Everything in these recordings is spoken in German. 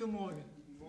Guten Morgen.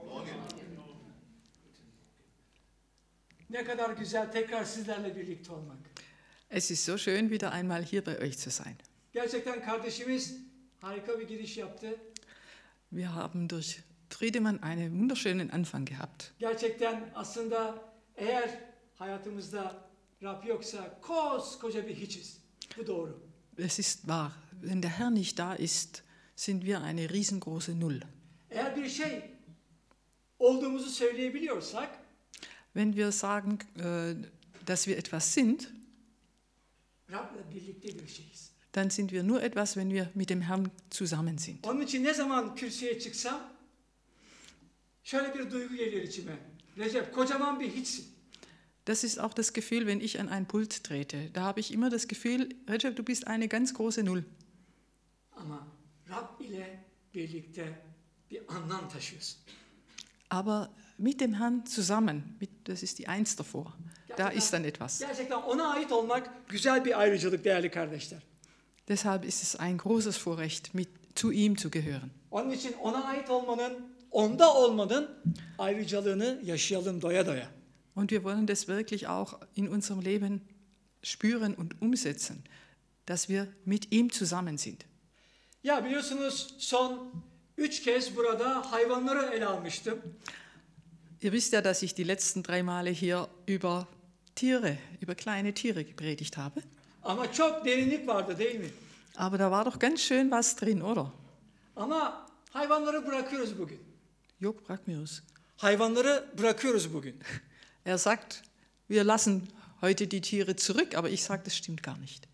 Ne kadar güzel tekrar sizlerle birlikte olmak. Es ist so schön, wieder einmal hier bei euch zu sein. Gerçekten kardeşimiz harika bir giriş yaptı. Wir haben durch Friedemann einen wunderschönen Anfang gehabt. Gerçekten aslında eğer hayatımızda Rab yoksa koskoca bir hiçiz. Bu doğru. Es ist wahr, wenn der Herr nicht da ist, sind wir eine riesengroße Null. Eğer bir şey olduğumuzu söyleyebiliyorsak, Wenn wir sagen, dass wir etwas sind, Rab'la birlikte bir şeyiz. dann sind wir nur etwas, wenn wir mit dem Herrn zusammen sind. Onun için ne zaman kürsüye çıksam şöyle bir duygu geliyor içime. Recep, kocaman bir hiçsin. Das ist auch das Gefühl, wenn ich an ein Pult trete. Da habe ich immer das Gefühl, Recep, du bist eine ganz große Null. Ama Rab ile birlikte bir anlam taşıyorsun. Aber mit dem Herrn zusammen, das ist die Eins davor, da ist dann etwas. Gerçekten ona ait olmak güzel bir ayrıcalık değerli kardeşler. Deshalb ist es ein großes Vorrecht, zu ihm zu gehören. Onun için ona ait olmanın, onda olmanın ayrıcalığını yaşayalım doya doya. Und wir wollen das wirklich auch in unserem Leben spüren und umsetzen, dass wir mit ihm zusammen sind. Ya biliyorsunuz son 3 kez burada hayvanları ele almıştım. Ihr wisst ja, dass ich die letzten 3 Male hier über Tiere, über kleine Tiere gepredigt habe. Ama çok derinlik vardı değil mi? Aber da war doch ganz schön was drin, oder? Ama hayvanları bırakıyoruz bugün. Yok, bırakmıyoruz. Hayvanları bırakıyoruz bugün. Er sagt, wir lassen heute die Tiere zurück, aber ich sage, das stimmt gar nicht.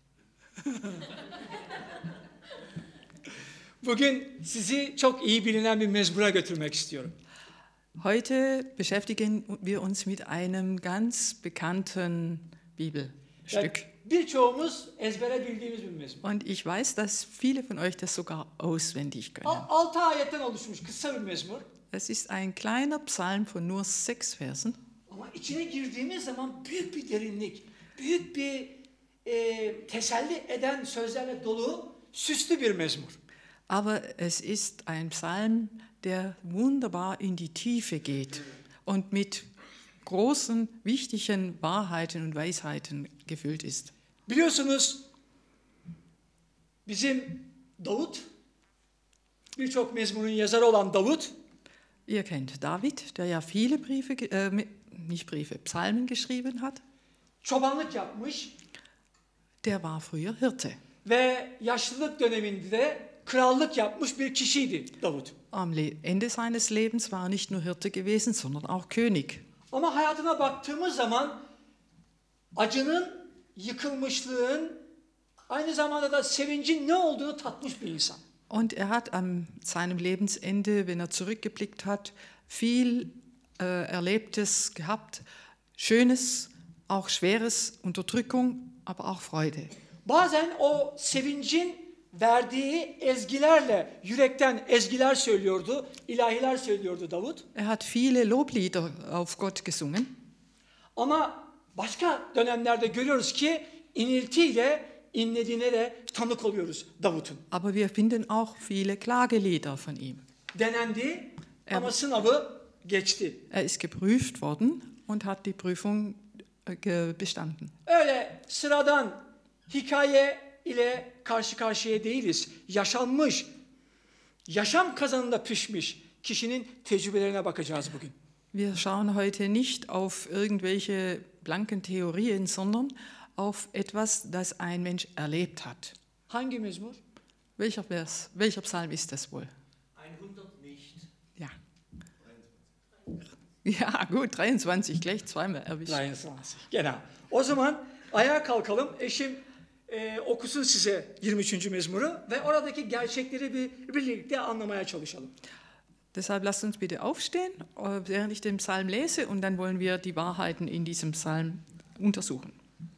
Bugün sizi çok iyi bilinen bir mezmura götürmek istiyorum. Heute beschäftigen wir uns mit einem ganz bekannten Bibelstück. Birçoğumuz ezbere bildiğimiz bir mezmur. Und ich weiß, dass viele von euch das sogar auswendig können. 6 ayetten oluşmuş kısa bir mezmur. Es ist ein kleiner Psalm von nur 6 Versen. Ama içine girdiğimiz zaman büyük bir derinlik, büyük bir teselli eden sözlerle dolu, süslü bir mezmur. Aber es ist ein Psalm, der wunderbar in die Tiefe geht und mit großen, wichtigen Wahrheiten und Weisheiten gefüllt ist. Biliyorsunuz bizim Davut, birçok mezmurun yazarı olan Davut, Ihr kennt David, der ja viele Psalmen geschrieben hat. çobanlık yapmış Der war früher Hirte. ve yaşlılık döneminde de krallık yapmış bir kişiydi Davut. Am Ende seines Lebens war er nicht nur Hirte gewesen, sondern auch König. Ama hayatına baktığımız zaman acının, yıkılmışlığın, aynı zamanda da sevincin ne olduğunu tatmış bir insan. Und er hat an seinem Lebensende, wenn er zurückgeblickt hat, viel Erlebtes gehabt, Schönes, auch Schweres, Unterdrückung, aber auch Freude. Bazen o sevincin verdiği ezgilerle yürekten ezgiler söylüyordu, ilahiler söylüyordu Davut. Er hat viele Loblieder auf Gott gesungen. Ama başka dönemlerde görüyoruz ki iniltiyle inlediğine de tanık oluyoruz Davut'un. Aber wir finden auch viele Klagelieder von ihm. Denendi ama sınavı geçti. Er ist geprüft worden und hat die Prüfung bestanden. Öyle sıradan hikaye ile karşı karşıya değiliz. Yaşanmış, yaşam kazanında pişmiş kişinin tecrübelerine bakacağız bugün. Wir schauen heute nicht auf irgendwelche blanken Theorien, sondern auf etwas, das ein Mensch erlebt hat. Hangi mezmur? Welcher Vers, welcher Psalm ist das wohl? 100 nicht. Ja. Ja, gut, 23, gleich zweimal erwischt. 23. Genau. O zaman ayağa kalkalım. Eşim okusun size 23. mezmuru ve oradaki gerçekleri birlikte anlamaya çalışalım. Deshalb lasst uns bitte aufstehen, während ich den Psalm lese, und dann wollen wir die Wahrheiten in diesem Psalm untersuchen.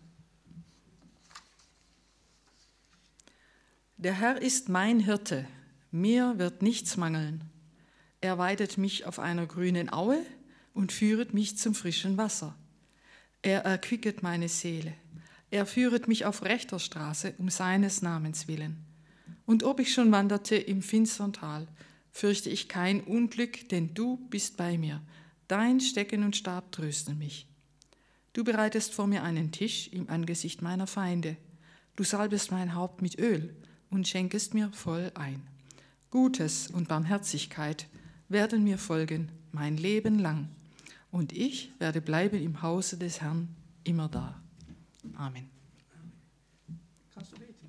Der Herr ist mein Hirte, mir wird nichts mangeln. Er weidet mich auf einer grünen Aue und führet mich zum frischen Wasser. Er erquicket meine Seele. Er führet mich auf rechter Straße um seines Namens willen. Und ob ich schon wanderte im finstern Tal, fürchte ich kein Unglück, denn du bist bei mir. Dein Stecken und Stab trösten mich. Du bereitest vor mir einen Tisch im Angesicht meiner Feinde. Du salbest mein Haupt mit Öl und schenkest mir voll ein. Gutes und Barmherzigkeit werden mir folgen mein Leben lang, und ich werde bleiben im Hause des Herrn immer da. Amen. Kannst du beten?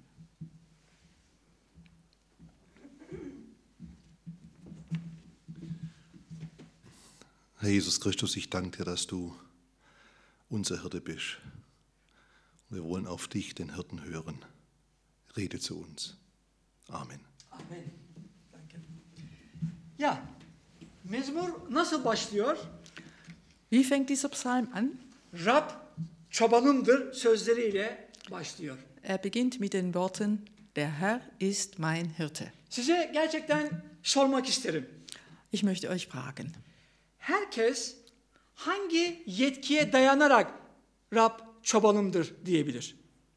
Herr Jesus Christus, ich danke dir, dass du unser Hirte bist. Wir wollen auf dich, den Hirten, hören. Rede zu uns. Amen. Amen. Danke. Ya, mezmur nasıl başlıyor? Wie fängt dieser Psalm an? Rab çobanımdır sözleriyle başlıyor. Er beginnt mit den Worten, der Herr ist mein Hirte. Size gerçekten sormak isterim. Ich möchte euch fragen, Herkes hangi yetkiye dayanarak Rab çobanımdır diyebilir?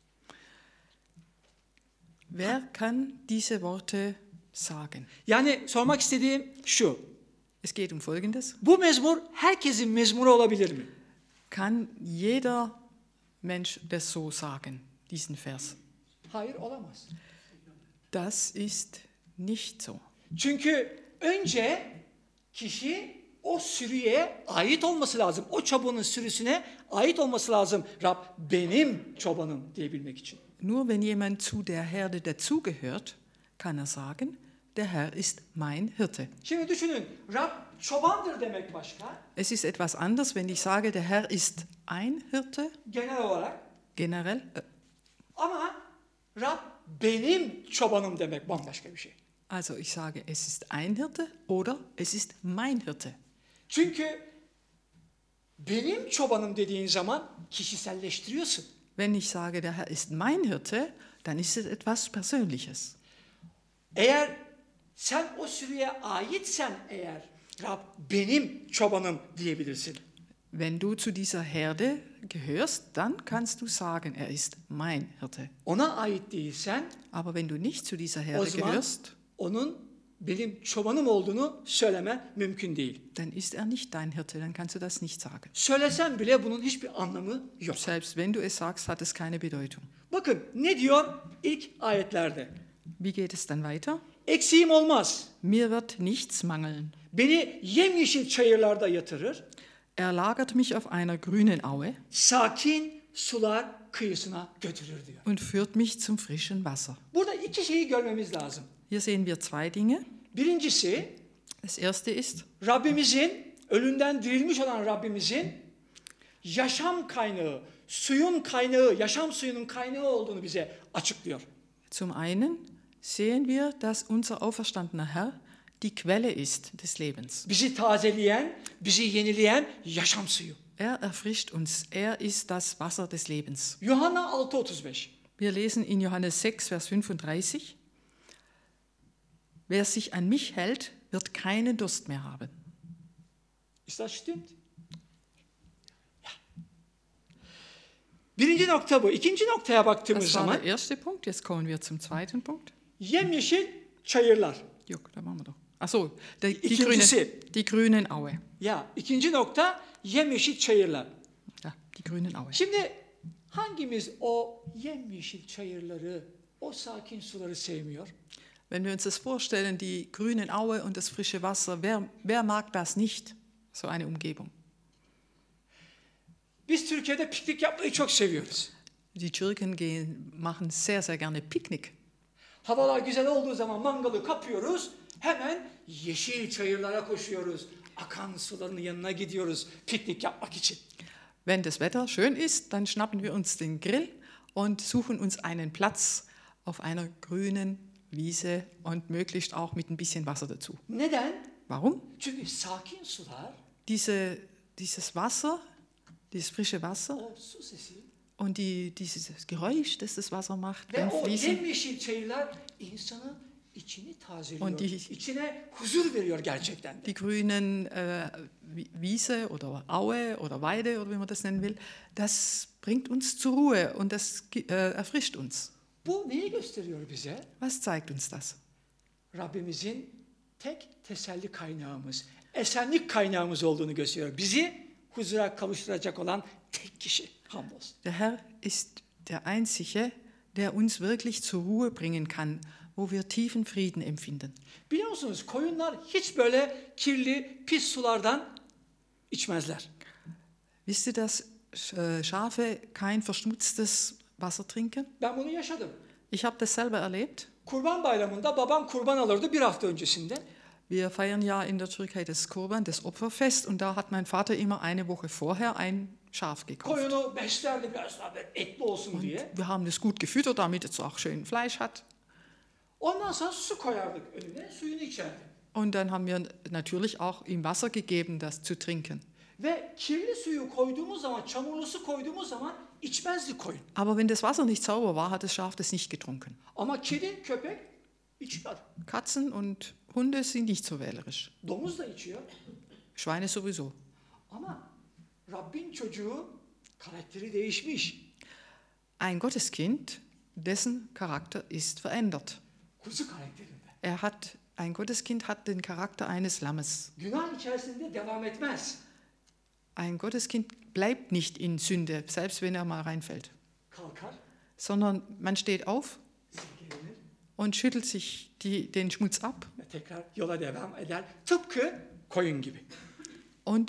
wer kann diese Worte sagen? Yani sormak istediğim şu. Es geht um Folgendes. Bu mezmur herkesin mezmuru olabilir mi? Kann jeder Mensch das so sagen, diesen Vers? Hayır, olamaz. Das ist nicht so. Çünkü önce kişi o sürüye ait olması lazım. O çobanın sürüsüne ait olması lazım. Rab benim çobanım diyebilmek için. Nur wenn jemand zu der Herde dazugehört, kann er sagen, der Herr ist mein Hirte. Şimdi düşünün, Rab çobandır demek başka. Es ist etwas anders, wenn ich sage, der Herr ist ein Hirte, Genel olarak. generell. Ama Rab benim çobanım demek bambaşka bir şey. Also ich sage, es ist ein Hirte oder es ist mein Hirte. Çünkü benim çobanım dediğin zaman kişiselleştiriyorsun. Wenn ich sage, der Herr ist mein Hirte, dann ist es etwas Persönliches. Eğer sen o sürüye aitsen eğer Rab benim çobanım diyebilirsin. Wenn du zu dieser Herde gehörst, dann kannst du sagen, er ist mein Hirte. Ona ait değilsen Aber wenn du nicht zu dieser o Herde zaman gehörst, onun benim çobanım olduğunu söylemen mümkün değil. dann ist er nicht dein Hirte, dann kannst du das nicht sagen. Söylesen bile bunun hiçbir anlamı yok. Selbst wenn du es sagst, hat es keine Bedeutung. Bakın ne diyor ilk ayetlerde? Wie geht es dann weiter? Eksiğim olmaz. Mir wird nichts mangeln. Beni yemyeşil çayırlarda yatırır. Er lagert mich auf einer grünen Aue Sakin sular kıyısına götürür diyor. und führt mich zum frischen Wasser. Burada iki şeyi görmemiz lazım. Hier sehen wir zwei Dinge. Birincisi Das erste ist, Rabbimizin, ölümden dirilmiş olan Rabbimizin yaşam kaynağı, suyun kaynağı, yaşam suyunun kaynağı olduğunu bize açıklıyor. zum einen sehen wir, dass unser auferstandener Herr die Quelle ist des Lebens. Bizi tazeleyen, bizi yenileyen yaşam suyu. Er erfrischt uns. Er ist das Wasser des Lebens. Yuhanna 6:35. Wir lesen in Johannes 6, Vers 35. Wer sich an mich hält, wird keinen Durst mehr haben. Ist das stimmt? Ja. Birinci nokta bu. İkinci noktaya baktığımız Das war zaman der erste Punkt. Jetzt kommen wir zum zweiten Punkt. yemyeşil çayırlar. Yok, da machen wir doch. Ach so, die İkincisi. grünen Aue. Ya ikinci nokta yemyeşil çayırlar. Ja, die grünen Aue. Şimdi hangimiz o yemyeşil çayırları, o sakin suları sevmiyor? Wenn wir uns das vorstellen, die grünen Aue und das frische Wasser, wer mag das nicht, so eine Umgebung? Biz Türkiye'de piknik yapmayı çok seviyoruz. Die Türken machen sehr, sehr gerne Picknick. Havalar güzel olduğu zaman mangalı kapıyoruz, hemen yeşil çayırlara koşuyoruz. Akan suların yanına gidiyoruz piknik yapmak için. Wenn das Wetter schön ist, dann schnappen wir uns den Grill und suchen uns einen Platz auf einer grünen Wiese und möglichst auch mit ein bisschen Wasser dazu. Neden? Warum? Çünkü sakin sular, Dieses Wasser, dieses frische Wasser o su sesi und dieses Geräusch, das das Wasser macht ve beim o Fließen. yemyeşil çayırlar insanın içini tazeliyor. Und die- İçine huzur veriyor gerçekten de. Die grünen Wiese oder Aue oder Weide oder wie man das nennen will, das bringt uns zur Ruhe und das erfrischt uns. Bu neyi gösteriyor bize? Was zeigt uns das? Rabbimizin tek teselli kaynağımız, esenlik kaynağımız olduğunu gösteriyor. Bizi huzura kavuşturacak olan tek kişi. Hamdolsun. Der Herr ist der Einzige, der uns wirklich zur Ruhe bringen kann, wo wir tiefen Frieden empfinden. Biliyor musunuz, koyunlar hiç böyle kirli, pis sulardan içmezler. Wisst ihr, dass Schafe kein verschmutztes Wasser trinken? Ben bunu yaşadım. Ich habe das selber erlebt. Kurban Bayramı'nda babam kurban alırdı bir hafta öncesinde. Wir feiern ja in der Türkei das Kurban, das Opferfest, und da hat mein Vater immer eine Woche vorher ein Schaf gekauft. Koyunu beslerdi biraz daha böyle etli olsun diye. Wir haben das gut gefüttert, damit es auch schön Fleisch hat. Ondan sonra su koyardık önüne, suyunu içerdi. Und dann haben wir natürlich auch ihm Wasser gegeben, das zu trinken. Ve kirli suyu koyduğumuz zaman, çamurlu su koyduğumuz zaman içmezdi koyun. Aber wenn das Wasser nicht sauber war, hat das Schaf das nicht getrunken. Ama kedi, köpek içiyor. Katzen und Hunde sind nicht so wählerisch. Domuz da içiyor. Schweine sowieso. Ama Rabbin çocuğu karakteri değişmiş. Ein Gotteskind, dessen Charakter ist verändert. Kuzu karakterinde. Ein Gotteskind hat den Charakter eines Lammes. Günah içerisinde devam etmez. Ein Gotteskind bleibt nicht in Sünde, selbst wenn er mal reinfällt, Kalkar, sondern man steht auf silkelenir und schüttelt sich den Schmutz ab ve tekrar yola devam eder. Tıpkı koyun gibi. und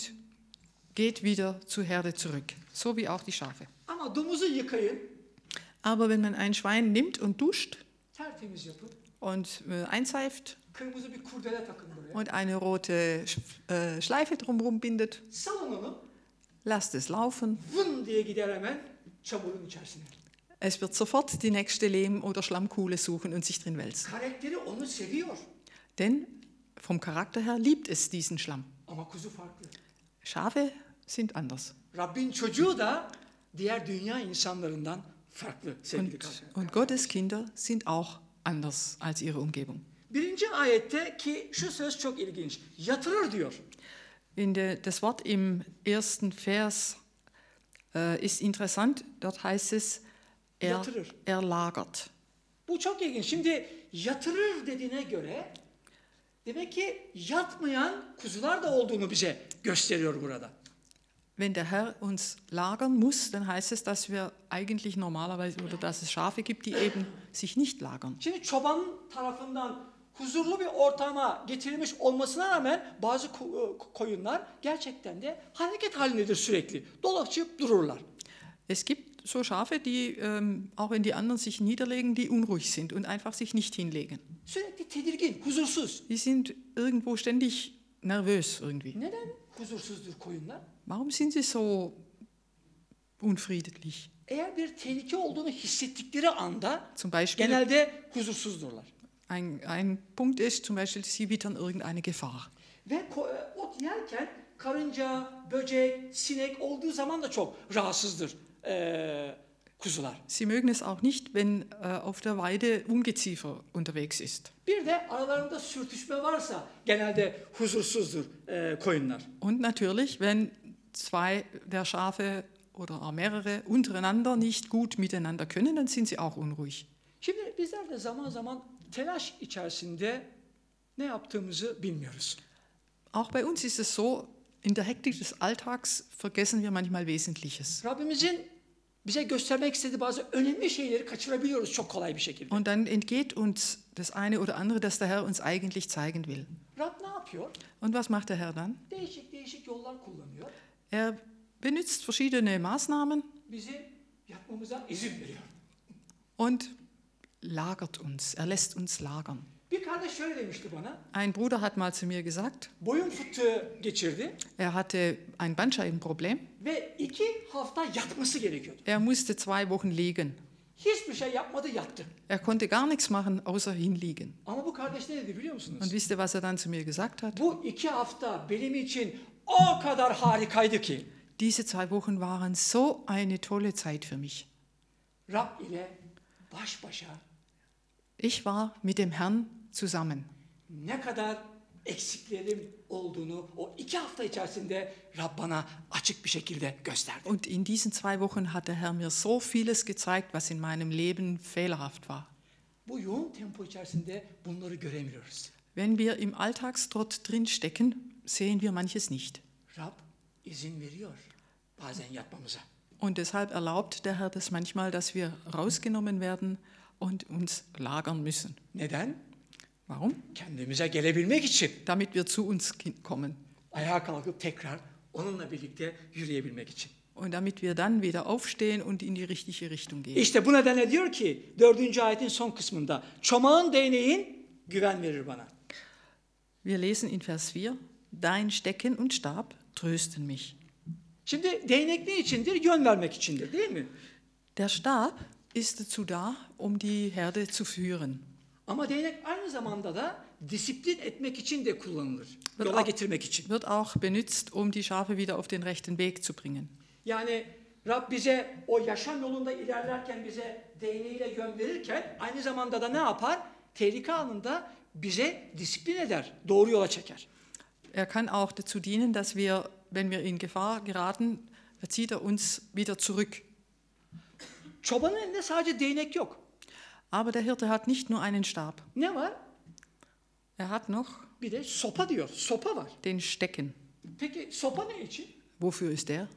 geht wieder zur Herde zurück, so wie auch die Schafe. Ama domuzu yıkayın, Aber wenn man ein Schwein nimmt und duscht tertemiz yapın. und einseift Kırmızı bir kurdele takın buraya. und eine rote Schleife drumherum bindet, Salın onu, lasst es laufen. vın diye gider hemen çamurun içerisine. Es wird sofort die nächste Lehm- oder Schlammkuhle suchen und sich drin wälzen. Karakteri onu seviyor. Denn vom Charakter her liebt es diesen Schlamm. Ama kuzu farklı. Schafe sind anders. Rabbin çocuğu da diğer dünya insanlarından farklı sevgili kardeşler. Und Gottes Kinder sind auch anders als ihre Umgebung. Birinci ayette ki şu söz çok ilginç. Yatırır diyor. Das Wort im ersten Vers ist interessant. Dort heißt es, Yatırır. er lagert. Bu çok ilginç. Şimdi yatırır dediğine göre demek ki yatmayan kuzular da olduğunu bize gösteriyor burada. Wenn der Herr uns lagern muss, dann heißt es, dass wir eigentlich normalerweise, oder dass es Schafe gibt, die eben sich nicht lagern. Şimdi çobanın tarafından huzurlu bir ortama getirilmiş olmasına rağmen bazı koyunlar gerçekten de hareket halindedir sürekli. Dolaşıp dururlar. Es gibt so Schafe, die, auch wenn die anderen sich niederlegen, die unruhig sind und einfach sich nicht hinlegen. Sürekli tedirgin, huzursuz. Die sind irgendwo ständig nervös irgendwie. Neden huzursuzdur koyunlar? Warum sind sie so unfriedlich? Eğer bir tehlike olduğunu hissettikleri anda Zum Beispiel, genelde huzursuzdurlar. ein Punkt ist zum Beispiel, sie wittern irgendeine Gefahr. Ve ot yerken karınca, böcek, sinek olduğu zaman da çok rahatsızdır kuzular. Sie mögen es auch nicht, wenn auf der Weide Ungeziefer unterwegs ist. Bir de aralarında sürtüşme varsa genelde huzursuzdur koyunlar. Und natürlich, wenn zwei der Schafe oder auch mehrere untereinander nicht gut miteinander können, dann sind sie auch unruhig. Şimdi bizler de zaman zaman telaş içerisinde ne yaptığımızı bilmiyoruz. Auch bei uns ist es so, in der Hektik des Alltags vergessen wir manchmal Wesentliches. Rabbimizin bize göstermek istediği bazı önemli şeyleri kaçırabiliyoruz çok kolay bir şekilde. Und dann entgeht uns das eine oder andere, das der Herr uns eigentlich zeigen will. Rab ne yapıyor? Und was macht der Herr dann? Değişik değişik yollar kullanıyor. Er benutzt verschiedene Maßnahmen Bizi yapmamıza izin veriyor. und lagert uns. Er lässt uns lagern. Bir kardeş şöyle demişti bana. Ein Bruder hat mal zu mir gesagt, Boyun fıtığı geçirdi er hatte ein Bandscheibenproblem. ve 2 hafta yatması gerekiyordu. Er musste 2 Wochen liegen. Hiçbir şey yapmadı, yattı. Er konnte gar nichts machen, außer hinliegen. Ama bu kardeş ne dedi biliyor musunuz? Und wisst ihr, was er dann zu mir gesagt hat? Bu 2 hafta benim için o kadar harikaydı ki. Diese 2 Wochen waren so eine tolle Zeit für mich. Rab ile baş başa Ich war mit dem Herrn zusammen. ne kadar eksiklerim olduğunu o 2 hafta içerisinde Rab bana açık bir şekilde gösterdi. Und in diesen 2 Wochen hat der Herr mir so vieles gezeigt, was in meinem Leben fehlerhaft war. Bu yoğun tempo içerisinde bunları göremiyoruz. Wenn wir im Alltagstrott drin stecken, sehen wir manches nicht. Rab izin veriyor bazen yatmamıza. Und deshalb erlaubt der Herr das manchmal, dass wir rausgenommen werden und uns lagern müssen. Neden? Warum? Kendimize gelebilmek için. Damit wir zu uns kommen. Ayağa kalkıp tekrar onunla birlikte yürüyebilmek için. Und damit wir dann wieder aufstehen und in die richtige Richtung gehen. İşte bu nedenle diyor ki 4. ayetin son kısmında çomağın değneğin güven verir bana. Wir lesen in Vers 4, Dein Stecken und Stab trösten mich. Şimdi değnek ne içindir? Yön vermek içindir değil mi? Der Stab ist dazu da, die Herde zu führen. Ama değnek aynı zamanda da disiplin etmek için de kullanılır. Wird Yola auch- getirmek için. Wird auch benutzt, die Schafe wieder auf den rechten Weg zu bringen. Yani Rab bize o yaşam yolunda ilerlerken bize değneğiyle yön verirken aynı zamanda da ne yapar? Tehlike anında bize disiplin eder, doğru yola çeker. Er kann auch dazu dienen, dass wir, wenn wir in Gefahr geraten, zieht er uns wieder zurück. Çobanın elinde sadece değnek yok. Aber der Hirte hat nicht nur einen Stab, Ne var? er hat noch Bir de sopa diyor. Sopa var. den Stecken. Peki sopa ne için? Wofür ist der?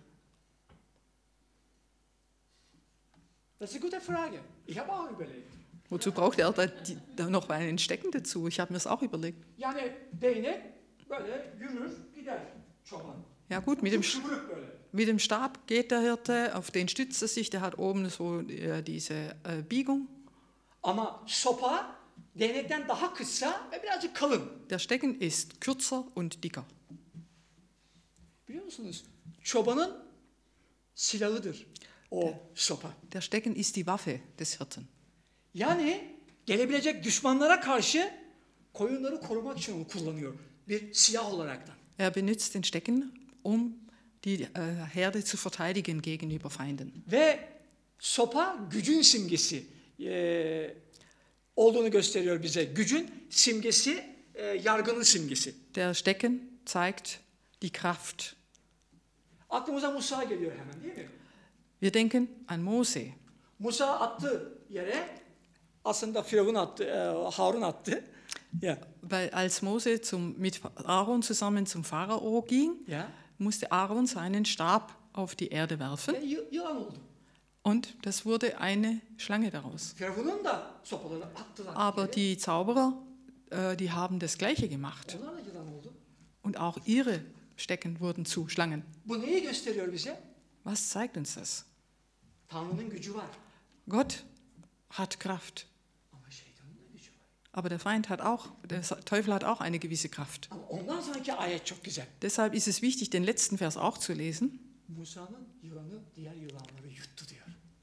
Das ist eine gute Frage. Ich habe auch überlegt. Wozu braucht er da noch einen Stecken dazu? Ich habe mir das auch überlegt. Yani değnek böyle yürür gider çoban. Ja gut, mit dem, Kıvrık böyle. mit dem Stab geht der Hirte, auf den stützt er sich, der hat oben so diese Biegung. Ama sopa değnekten daha kısa ve birazcık kalın. Der Stecken ist kürzer und dicker. Biliyor musunuz? Çobanın silahıdır o sopa. Der Stecken ist die Waffe des Hirten. Yani gelebilecek düşmanlara karşı koyunları korumak için onu kullanıyor. Bir silah olaraktan. Er benutzt den Stecken, die Herde zu verteidigen gegenüber Feinden. Ve sopa gücün simgesi olduğunu gösteriyor bize. Gücün simgesi, yargının simgesi. Der Stecken zeigt die Kraft. Aklımıza Musa geliyor hemen değil mi? Wir denken an Mose. Musa attı yere, aslında Firavun attı, Harun attı. Ya. Weil als Mose mit Aaron zusammen zum Pharao ging, Ya. musste Aaron seinen Stab auf die Erde werfen Ve yılan oldu. und das wurde eine Schlange daraus. Firavun'un da sopalarını attılar. Aber yere. die Zauberer, die haben das Gleiche gemacht. Onlar da yılan oldu. Und auch ihre Stecken wurden zu Schlangen. Bu neyi gösteriyor bize? Was zeigt uns das? Tanrı'nın gücü var. Gott hat Kraft. Ama şeytanın da gücü var. Aber der Feind hat auch, der Teufel hat auch eine gewisse Kraft. Ama ondan sonraki ayet çok güzel. Deshalb ist es wichtig, den letzten Vers auch zu lesen. Musa'nın yılanı diğer yılanları yuttu diyor.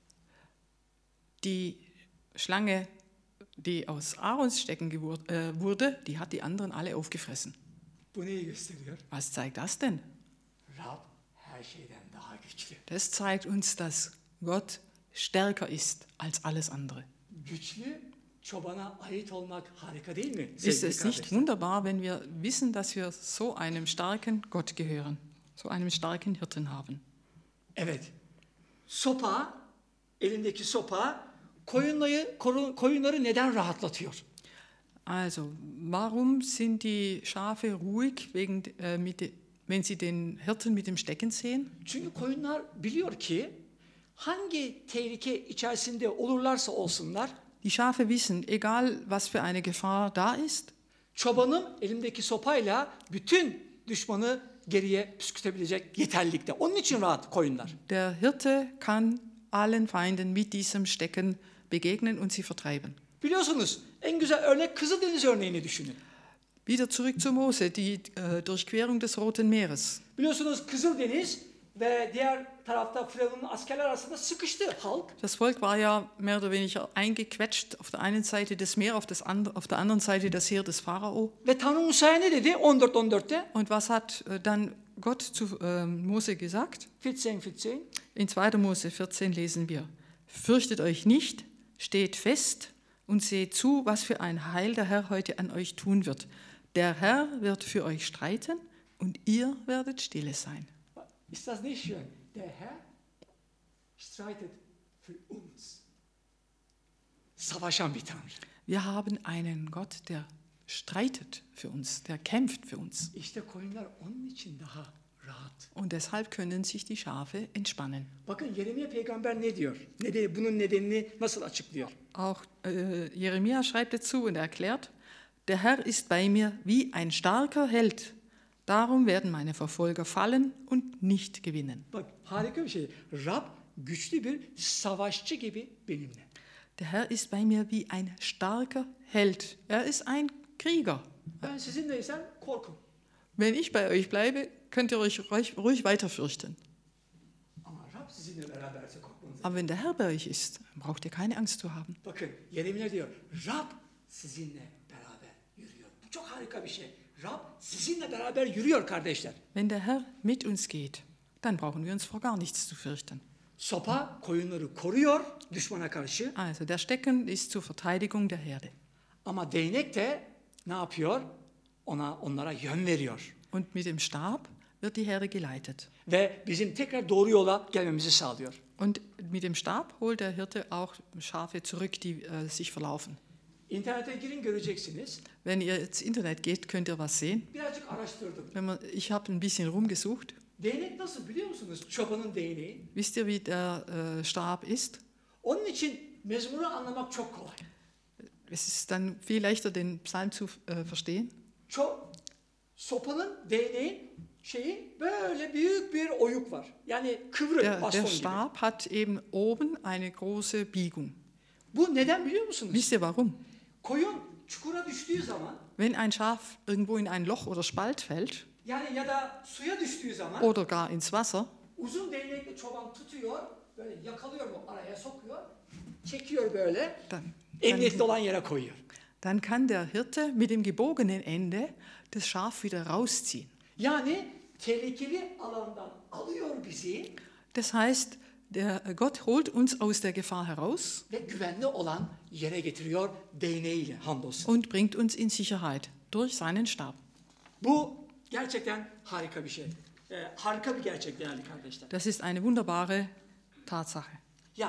Die Schlange, die aus Aarons Stecken wurde, die hat die anderen alle aufgefressen. Bu neyi gösteriyor? Was zeigt das denn? Rab her şeyden daha güçlü. Das zeigt uns, dass Gott stärker ist als alles andere. Güçlü çobana ait olmak harika değil mi? Ist sevgili es nicht kardeşler? wunderbar, wenn wir wissen, dass wir so einem starken Gott gehören, so einem starken Hirten haben? Evet. Sopa, elindeki sopa koyunları neden rahatlatıyor? Also, warum sind die Schafe ruhig, wenn sie den Hirten mit dem Stecken sehen? Çünkü koyunlar biliyor ki hangi tehlike içerisinde olurlarsa olsunlar Die Schafe wissen, egal was für eine Gefahr da ist, çobanın elimdeki sopayla bütün düşmanı geriye püskürtebilecek yeterlilikte. Onun için rahat koyunlar. der Hirte kann allen Feinden mit diesem Stecken begegnen und sie vertreiben. Biliyorsunuz en güzel örnek Kızıldeniz örneğini düşünün. Wieder zurück zu Mose, die Durchquerung des Roten Meeres. Biliyorsunuz Kızıldeniz ve diğer tarafta Firavun'un askerler arasında sıkıştı halk. Das Volk war ja mehr oder weniger eingequetscht, auf der einen Seite das Meer, auf der anderen Seite das Heer des Pharao. Ve Tanrı Musa'ya ne dedi 14.14'te? Und was hat dann Gott zu Mose gesagt? 14. In 2. Mose 14 lesen wir: Fürchtet euch nicht, steht fest und seht zu, was für ein Heil der Herr heute an euch tun wird. Der Herr wird für euch streiten und ihr werdet stille sein. Ist das nicht schön? Der Herr streitet für uns. Savaşan bir Tanrı. Wir haben einen Gott, der streitet für uns, der kämpft für uns. İşte koyunlar onun için daha rahat. Und deshalb können sich die Schafe entspannen. Bakın Yeremia peygamber ne diyor? Bunun nedenini nasıl açıklıyor? Auch Jeremia schreibt dazu und erklärt, der Herr ist bei mir wie ein starker Held. Darum werden meine Verfolger fallen und nicht gewinnen. Bak harika bir şey. Rab güçlü bir savaşçı gibi benimle. Der Herr ist bei mir wie ein starker Held. Er ist ein Krieger. Ben sizinleysem korkun. Wenn ich bei euch bleibe, könnt ihr euch ruhig weiter fürchten. Ama Rab sizinle beraberse korkmanız. Aber wenn der Herr bei euch ist, braucht ihr keine Angst zu haben. Bakın Yeremia diyor. Rab sizinle beraber yürüyor. Bu çok harika bir şey. Rab sizinle beraber yürüyor kardeşler. Wenn der Herr mit uns geht, dann brauchen wir uns vor gar nichts zu fürchten. Sopa koyunları koruyor düşmana karşı. Also der Stecken ist zur Verteidigung der Herde. Ama değnek de ne yapıyor? Onlara yön veriyor. Und mit dem Stab wird die Herde geleitet. Ve bizim tekrar doğru yola gelmemizi sağlıyor. Und mit dem Stab holt der Hirte auch Schafe zurück, die sich verlaufen. İnternete girin göreceksiniz. Wenn ihr ins Internet geht, könnt ihr was sehen. Birazcık araştırdım. Ich habe ein bisschen rumgesucht. Değnek nasıl biliyor musunuz? Çobanın değneği. Wisst ihr, wie der Stab ist? Onun için mezmuru anlamak çok kolay. Es ist dann viel leichter, den Psalm zu verstehen. Sopanın, değneğin böyle büyük bir oyuk var. Yani kıvrık Der baston gibi. Stab hat eben oben eine große Biegung. Bu neden biliyor musunuz? Wisst ihr warum? Koyun çukura düştüğü zaman Wenn ein Schaf irgendwo in ein Loch oder Spalt fällt yani ya da suya düştüğü zaman oder gar ins Wasser, uzun değnekli çoban tutuyor, böyle yakalıyor mu araya sokuyor, çekiyor böyle, emniyetli olan yere koyuyor. dann kann der Hirte mit dem gebogenen Ende das Schaf wieder rausziehen. Yani tehlikeli alandan alıyor bizi Das heißt, Gott holt uns aus der Gefahr heraus ve güvenli olan yere getiriyor değneğiyle hamdolsun. und bringt uns in Sicherheit durch seinen Stab. Bu gerçekten harika bir şey. Harika bir gerçek değerli kardeşler. Das ist eine wunderbare Tatsache. Ya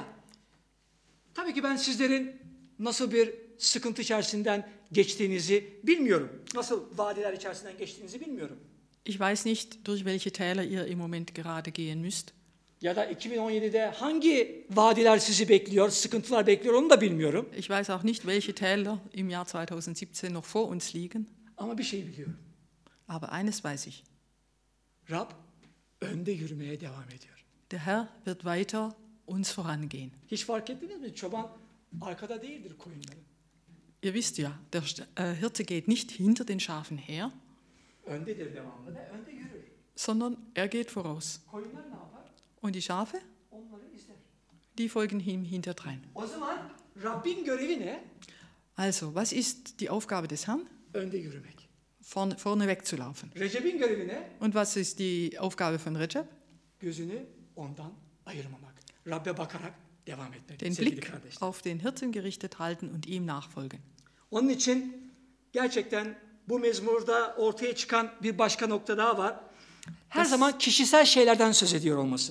tabii ki ben sizlerin nasıl bir sıkıntı içerisinden geçtiğinizi bilmiyorum. Nasıl vadiler içerisinden geçtiğinizi bilmiyorum. Ich weiß nicht, durch welche Täler ihr im Moment gerade gehen müsst. Ya da 2017'de hangi vadiler sizi bekliyor, sıkıntılar bekliyor onu da bilmiyorum. Ich weiß auch nicht, welche Täler im Jahr 2017 noch vor uns liegen. Ama bir şey biliyorum. Aber eines weiß ich. Rab önde yürümeye devam ediyor. Der Herr wird weiter uns vorangehen. Hiç fark ettiniz mi? Çoban arkada değildir koyunların. Ihr wisst ja, der Hirte geht nicht hinter den Schafen her, Öndedir devamlı ve önde yürür. sondern er geht voraus. Koyunlar ne yapar? Und die Schafe, Onları izler. die folgen ihm hinterdrein. O zaman Rabbin görevi ne? Also, was ist die Aufgabe des Herrn? Önde yürümek. Vorne wegzulaufen. Recep'in görevi ne? Und was ist die Aufgabe von Recep? Gözünü ondan ayırmamak. Rabbe bakarak devam etmek. Den Sevgili Blick kardeşler. auf den Hirten gerichtet halten und ihm nachfolgen. Onun için gerçekten bu mezmurda ortaya çıkan bir başka nokta daha var. Her zaman kişisel şeylerden söz ediyor olması.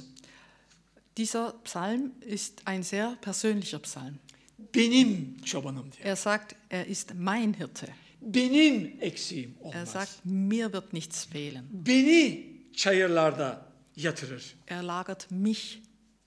Dieser Psalm ist ein sehr persönlicher Psalm. Benim çobanım diyor. Er sagt, er ist mein Hirte. Benim eksiğim Er olmaz. sagt, mir wird nichts fehlen. Beni çayırlarda yatırır. Er lagert mich.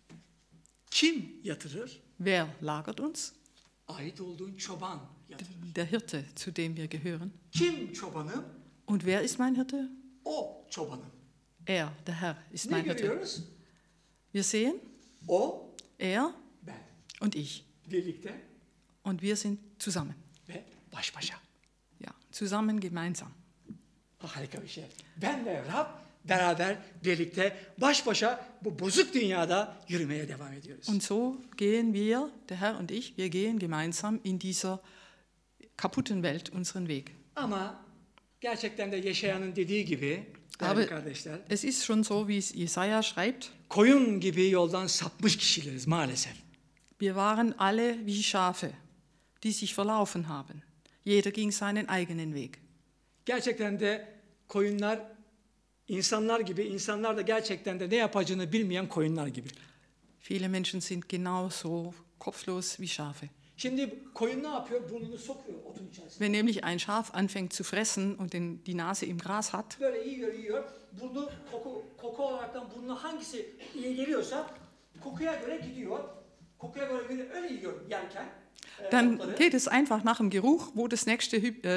Kim yatırır? Wer lagert uns? Ait olduğun çoban yatırır. Der Hirte, zu dem wir gehören. Kim çobanım? Und wer ist mein Hirte? O çobanım. Er, der Herr, ist Ne mein Hirte. görüyoruz? Wir sehen, O, er ben. und ich. Birlikte Und wir sind zusammen. ve baş başa. Ja, zusammen, gemeinsam. Harika bir şey. Ben ve Rab beraber birlikte baş başa bu bozuk dünyada yürümeye devam ediyoruz. Und so gehen wir, der Herr und ich, wir gehen gemeinsam in dieser kaputten Welt unseren Weg. Ama gerçekten de Yeşaya'nın dediği gibi değerli Aber kardeşler, es ist schon so, wie es Jesaja schreibt. koyun gibi yoldan sapmış kişileriz maalesef. Wir waren alle wie Schafe, die sich verlaufen haben. Jeder ging seinen eigenen Weg. Gerçekten de koyunlar insanlar gibi, insanlar da gerçekten de ne yapacağını bilmeyen koyunlar gibi. Viele Menschen sind genauso kopflos wie Schafe. Şimdi koyun ne yapıyor? Burnunu sokuyor otun içerisine. Wenn nämlich ein Schaf anfängt zu fressen und die Nase im Gras hat, Böyle yiyor. Burnu koku olaraktan burnuna hangisi iyi geliyorsa kokuya göre gidiyor. Kokuya göre öyle yiyor yerken. dann otları. geht es einfach nach dem Geruch, wo das nächste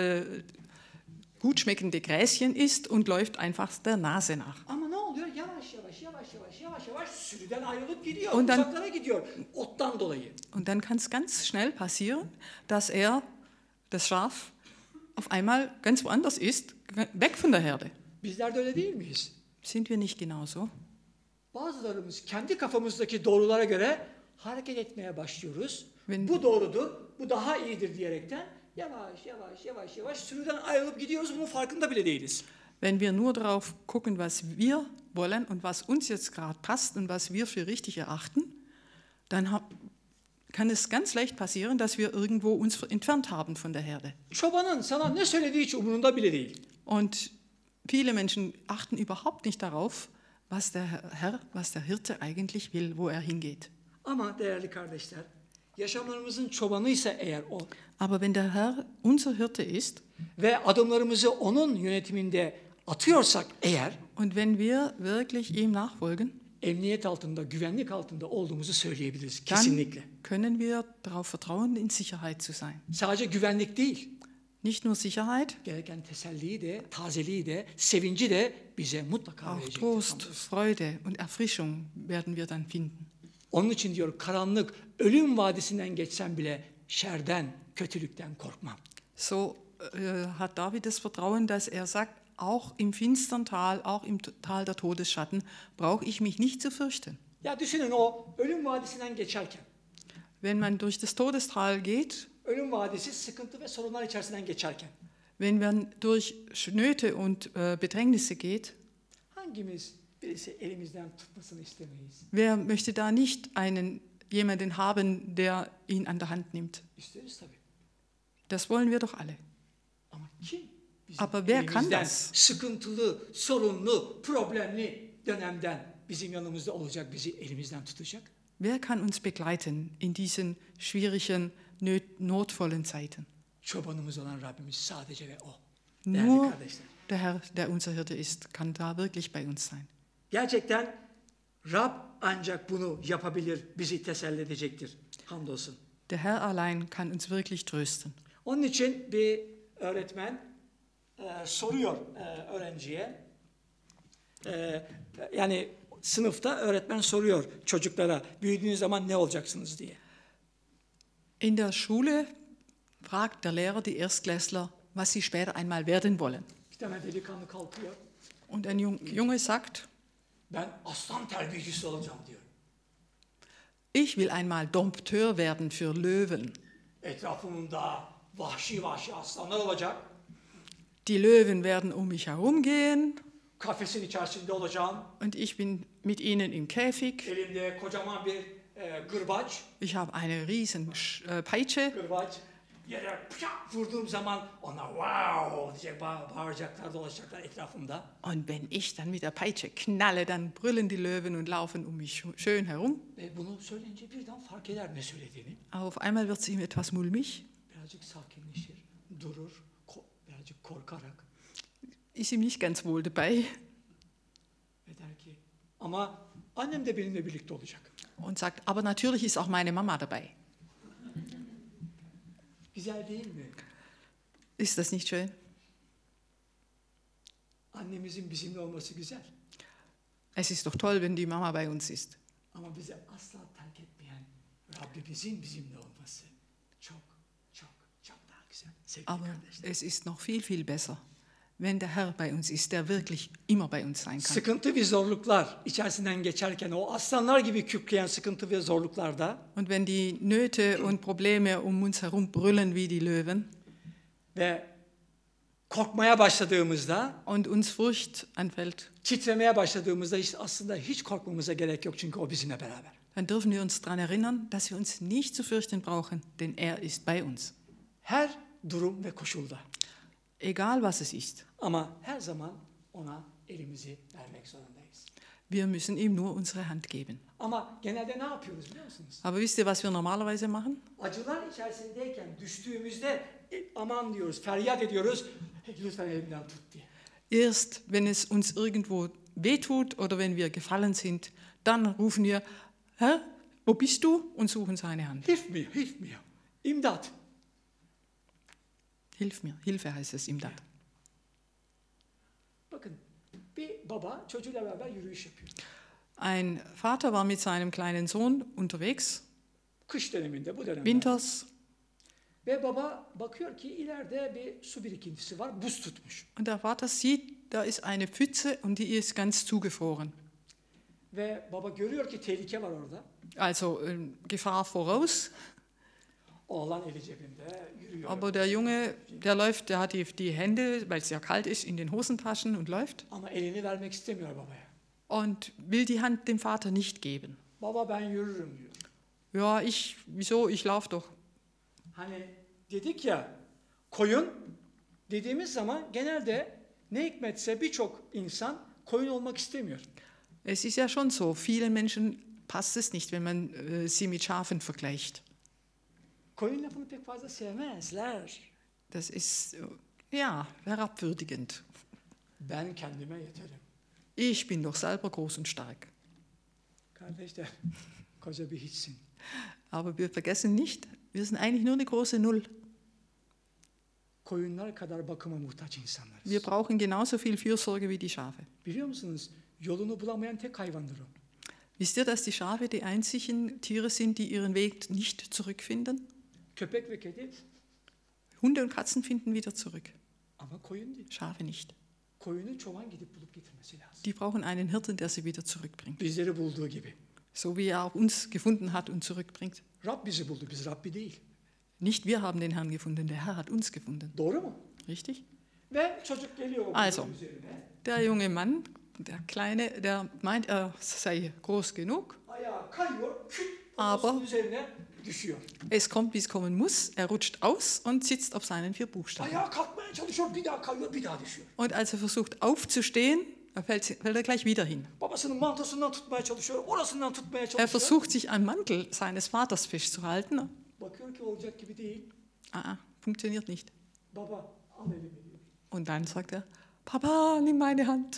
gut schmeckende Gräschen ist und läuft einfach der Nase nach. Ama ne oluyor? Yavaş yavaş sürüden ayrılıp gidiyor. Und dann- Uzaklara gidiyor ottan dolayı. Und dann kann es ganz schnell passieren, dass das Schaf, auf einmal ganz woanders ist, weg von der Herde. Bizler de öyle değil miyiz? Sind wir nicht genauso? Bazılarımız kendi kafamızdaki doğrulara göre hareket etmeye başlıyoruz. Bu doğrudur, bu daha iyidir diyerekten yavaş sürüden ayrılıp gidiyoruz. Bunun farkında bile değiliz. Wenn wir nur darauf gucken, was wir wollen und was uns jetzt gerade passt und was wir für richtig erachten, dann kann es ganz leicht passieren, dass wir irgendwo uns entfernt haben von der Herde. Çobanın sana ne söylediği hiç umurunda bile değil. Und viele Menschen achten überhaupt nicht darauf, was der Hirte eigentlich will, wo er hingeht. Ama değerli kardeşler, yaşamlarımızın çobanıysa eğer o Aber wenn der Herr unser Hirte ist ve adımlarımızı onun yönetiminde atıyorsak eğer und wenn wir wirklich ihm nachfolgen, emniyet altında, güvenlik altında olduğumuzu söyleyebiliriz dann kesinlikle. können wir darauf vertrauen, in Sicherheit zu sein. Sadece güvenlik değil, Nicht nur Sicherheit, gereken teselliyi de, tazeliği de, sevinci de bize mutlaka auch verecektir. Trost, Freude und Erfrischung werden wir dann finden. Onun için diyor karanlık, ölüm vadisinden geçsem bile şerden, kötülükten korkmam. So hat David das Vertrauen, dass er sagt, auch im finstern Tal, auch im Tal der Todesschatten, brauche ich mich nicht zu fürchten. Ya düşünün o ölüm vadisinden geçerken, Wenn man durch das Todestal geht, ölüm vadisi sıkıntı ve sorunlar içerisinden geçerken, wenn man durch Nöte und Bedrängnisse geht, hangimiz birisi elimizden tutmasını istemeyiz? wer möchte da nicht jemanden haben, der ihn an der Hand nimmt? İsteriz tabii. Das wollen wir doch alle. Ama kim bizim Aber wer kann elimizden das? sıkıntılı, sorunlu, problemli dönemden bizim yanımızda olacak, bizi elimizden tutacak? Wer kann uns begleiten in diesen schwierigen, notvollen Zeiten? Çobanımız olan Rabbimiz sadece ve o. Değerli Nur kardeşler. der Herr, der unser Hirte ist, kann da wirklich bei uns sein. Gerçekten Rab ancak bunu yapabilir, bizi teselli edecektir. Hamdolsun. Der Herr allein kann uns wirklich trösten. Onun için bir öğretmen soruyor öğrenciye. Yani sınıfta öğretmen soruyor çocuklara büyüdüğünüz zaman ne olacaksınız diye. In der Schule fragt der Lehrer die Erstklässler, was sie später einmal werden wollen. Bir tane delikanlı kalkıyor. Und ein Junge sagt, Ben aslan terbiyecisi olacağım diyor. ich will einmal Dompteur werden für Löwen. Etrafımda vahşi aslanlar olacak. Die Löwen werden um mich herumgehen Kafesin içerisinde olacağım. und ich bin mit ihnen im Käfig. Elimde kocaman bir gırbaç. Ich habe eine riesen Peitsche Gırbaç. Yere pşak vurduğum zaman onlar wow diyecek, bağıracaklar, dolaşacaklar etrafımda. und wenn ich dann mit der Peitsche knalle, dann brüllen die Löwen und laufen um mich schön herum. Ve bunu söyleyince birden fark eder ne söylediğini. Aber auf einmal wird es ihm etwas mulmig, Birazcık sakinleşir, durur, birazcık korkarak ist ihm nicht ganz wohl dabei ve der ki ama annem de benimle birlikte olacak. und sagt, aber natürlich ist auch meine Mama dabei. Güzel değil mi? Ist das nicht schön? Annemizin bizimle olması güzel. Es ist doch toll, wenn die Mama bei uns ist. Ama bizi asla terk etmeyen Rabbimizin bizimle olması çok daha güzel. Sevgili Aber kardeşler. es ist noch viel, viel besser, wenn der Herr bei uns ist, der wirklich immer bei uns sein kann. Sıkıntı ve zorluklar içerisinden geçerken o aslanlar gibi kükreyen sıkıntı ve zorluklarda Und wenn die Nöte und Probleme um uns herum brüllen wie die Löwen ve korkmaya başladığımızda, und uns Furcht anfällt, titremeye başladığımızda aslında hiç korkmamıza gerek yok çünkü o bizimle beraber. dann dürfen wir uns daran erinnern, dass wir uns nicht zu fürchten brauchen, denn er ist bei uns. Her durum ve koşulda. Egal was es ist. Ama her zaman ona elimizi vermek zorundayız. Wir müssen ihm nur unsere Hand geben. Ama genelde ne yapıyoruz biliyor musunuz? Aber wisst ihr, was wir normalerweise machen? Acılar içerisindeyken düştüğümüzde aman diyoruz, feryat ediyoruz. Lütfen elimden tut diye. Erst wenn es uns irgendwo wehtut oder wenn wir gefallen sind, dann rufen wir, Herr, wo bist du? Und suchen seine Hand. Hilf mir. İmdat. Hilf mir. Hilfe heißt es imdat. Bakın bir baba çocuğuyla beraber yürüyüş yapıyor. Ein Vater war mit seinem kleinen Sohn unterwegs, Kış döneminde, bu dönemde. winters, Ve baba bakıyor ki ileride bir su birikintisi var, buz tutmuş. und der Vater sieht, da ist eine Pfütze und die ist ganz zugefroren. Ve baba görüyor ki tehlike var orada. Also Gefahr voraus, Oğlan eli cebinde yürüyor. aber der Junge, der läuft, der hat die Hände, weil es ja kalt ist, in den Hosentaschen und läuft Ama elini vermek istemiyor babaya. und will die Hand dem Vater nicht geben. Baba ben yürürüm diyor. Ja, wieso, ich laufe doch. Hani dedik ya koyun dediğimiz zaman genelde ne hikmetse birçok insan koyun olmak istemiyor. Es ist ja schon so, vielen Menschen passt es nicht, wenn man sie mit Schafen vergleicht. Koyun lafını pek fazla sevmezler. Das ist, ja, herabwürdigend. Ben kendime yeterim. Ich bin doch selber groß und stark. Kardeşler koca bir hiçsin. Aber wir vergessen nicht, wir sind eigentlich nur eine große Null. Koyunlar kadar bakıma muhtaç insanlarız. Wir brauchen genauso viel Fürsorge wie die Schafe. Biliyor musunuz? Yolunu bulamayan tek hayvandır o. Wisst ihr, dass die Schafe die einzigen Tiere sind, die ihren Weg nicht zurückfinden? Köpek ve kedi Hunde und Katzen finden wieder zurück, ama koyun değil. Schafe nicht. Koyunu çoban gidip bulup getirmesi lazım. Die brauchen einen Hirten, der sie wieder zurückbringt. Bizleri bulduğu gibi. So wie er auch uns gefunden hat und zurückbringt. Rab bizi buldu, biz Rabbi değil. Nicht wir haben den Herrn gefunden, der Herr hat uns gefunden. Doğru mu? Richtig? Ve çocuk geliyor o Also. buzun üzerine. Der junge Mann, der Kleine, der meint, er sei groß genug. Ayağı kayıyor, küt, Aber- buzun üzerine düşüyor. Es kommt, wie es kommen muss. Er rutscht aus und sitzt auf seinen 4 Buchstaben. Ayağa kalkmaya çalışıyor, bir daha kayıyor, bir daha düşüyor. Und als er versucht aufzustehen, fällt er gleich wieder hin. Babasının mantosundan tutmaya çalışıyor, orasından tutmaya Er çalışıyor. versucht, sich am Mantel seines Vaters festzuhalten. Bakıyor ki olacak gibi değil. Funktioniert nicht. Baba al elimi diyor. Und dann sagt er, Papa, nimm meine Hand.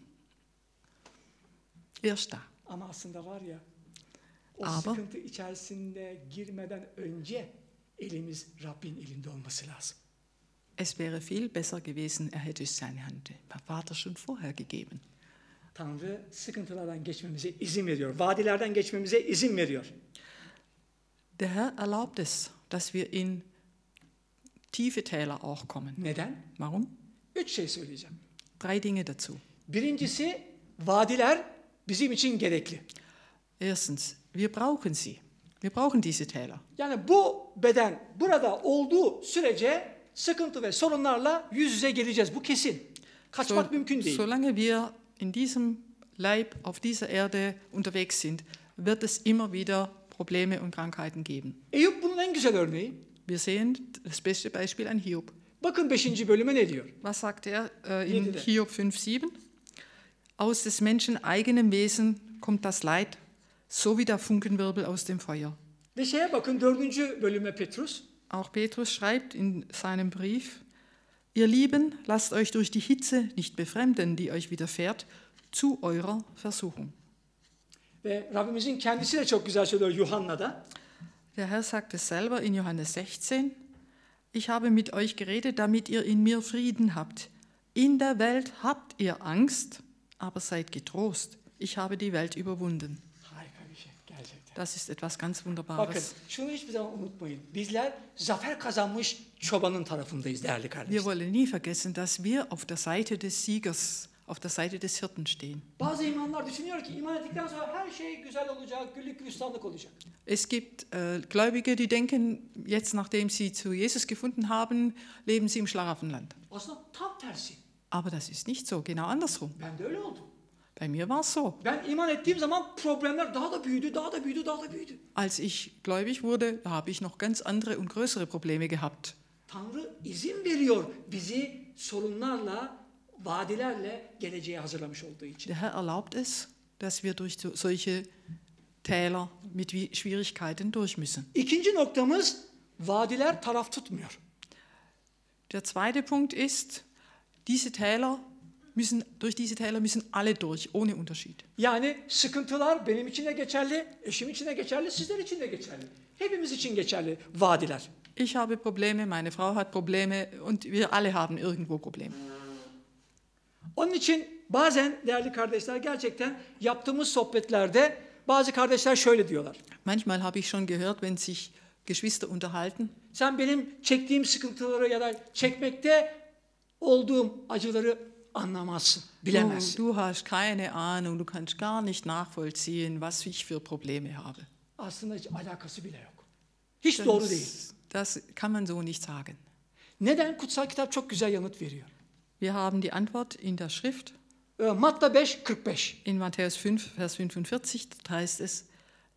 Er ist da. Ama aslında var ya, o Aber- sıkıntı içerisinde girmeden önce elimiz Rabbin elinde olması lazım. Es wäre viel besser gewesen, er hätte seine Hand dem Vater schon vorher gegeben. Tanrı sıkıntılardan geçmemize izin veriyor. Vadilerden geçmemize izin veriyor. Der Herr erlaubt es, dass wir in tiefe Täler auch kommen. Neden? Warum? 3 şey söyleyeceğim. 3 Dinge dazu. Birincisi, vadiler bizim için gerekli. Erstens, wir brauchen sie. Wir brauchen diese Täler. Yani bu beden burada olduğu sürece sıkıntı ve sorunlarla yüz yüze geleceğiz. Bu kesin. Kaçmak mümkün değil. Solange wir in diesem Leib auf dieser Erde unterwegs sind, wird es immer wieder Probleme und Krankheiten geben. Eyüp bunun en güzel örneği. Wir sehen das beste Beispiel an Hiob. Bakın 5. bölüme ne diyor? Was sagt er in Jede. Hiob 5,7? Aus des Menschen eigenem Wesen kommt das Leid, so wie der Funkenwirbel aus dem Feuer. Ve şeye bakın 4. bölüme Petrus. Auch Petrus schreibt in seinem Brief, ihr Lieben, lasst euch durch die Hitze nicht befremden, die euch widerfährt, zu eurer Versuchung. Ve Rabbimizin kendisi de çok güzel söylüyor Yuhanna'da. Der Herr sagt es selber in Johannes 16, ich habe mit euch geredet, damit ihr in mir Frieden habt. In der Welt habt ihr Angst, aber seid getrost. Ich habe die Welt überwunden. Harika bir şey gerçekten. Das ist etwas ganz Bakın Wunderbares. şunu hiçbir zaman unutmayın. Bizler zafer kazanmış çobanın tarafındayız değerli Wir kardeşler. wollen nie vergessen, dass wir auf der Seite des Siegers, auf der Seite des Hirten stehen. Bazı imanlar düşünüyor ki iman ettikten sonra her şey güzel olacak, güllük gülistanlık olacak. Es gibt Gläubige, die denken, jetzt nachdem sie zu Jesus gefunden haben, leben sie im Schlaraffenland. Aslında tam tersi. Aber das ist nicht so, genau andersrum. Ben de öyle oldum. Bei mir war es so. Ben iman ettiğim zaman problemler daha da büyüdü, daha da büyüdü, daha da büyüdü. Als ich gläubig wurde, da habe ich noch ganz andere und größere Probleme gehabt. Tanrı izin veriyor bizi sorunlarla vaadilerle geleceğe hazırlamış olduğu için. Der Herr erlaubt es, dass wir durch solche Täler mit Schwierigkeiten durch müssen. İkinci noktamız, vaadiler taraf tutmuyor. Der zweite Punkt ist, durch diese Täler müssen alle durch, ohne Unterschied. Yani sıkıntılar benim için de geçerli, eşim için de geçerli, sizler için de geçerli. Hepimiz için geçerli vaadiler. Ich habe Probleme, meine Frau hat Probleme und wir alle haben irgendwo Probleme. Onun için bazen değerli kardeşler gerçekten yaptığımız sohbetlerde bazı kardeşler şöyle diyorlar. Manchmal habe ich schon gehört, wenn sich Geschwister unterhalten, Sen benim çektiğim sıkıntıları ya da çekmekte olduğum acıları anlamazsın, bilemezsin. du hast keine Ahnung, du kannst gar nicht nachvollziehen, was ich für Probleme habe. Aslında hiç alakası bile yok. Hiç doğru değil. Das kann man so nicht sagen. Neden? Kutsal kitap çok güzel yanıt veriyor. Wir haben die Antwort in der Schrift. Matta 5:45. In Matthäus 5, Vers 45 heißt es,